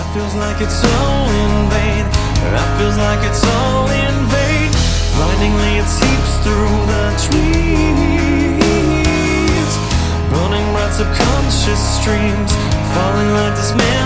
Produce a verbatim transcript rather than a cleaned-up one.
feels like it's all in vain. That feels like it's all in vain. Blindingly it seeps through the trees, burning bright subconscious streams, falling like this man